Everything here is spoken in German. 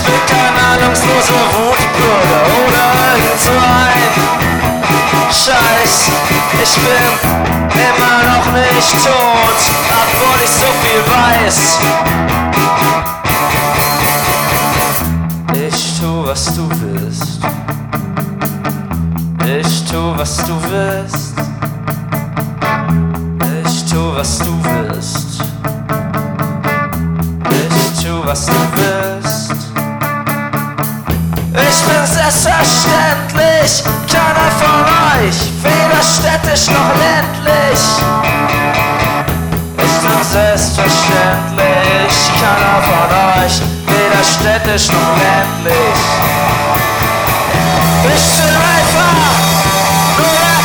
bin kein ahnungsloser Wutbürger oder irgend so ein Scheiß. Ich bin immer noch nicht tot, obwohl ich so viel weiß. Ich tu, was du willst. Ich tu, was du willst. Ich tu, was du willst. Ich tu, was du willst. Ich bin selbstverständlich keiner von euch, weder städtisch noch ländlich. Ich bin selbstverständlich keiner von euch, weder städtisch noch ländlich. Ich bin einfach nur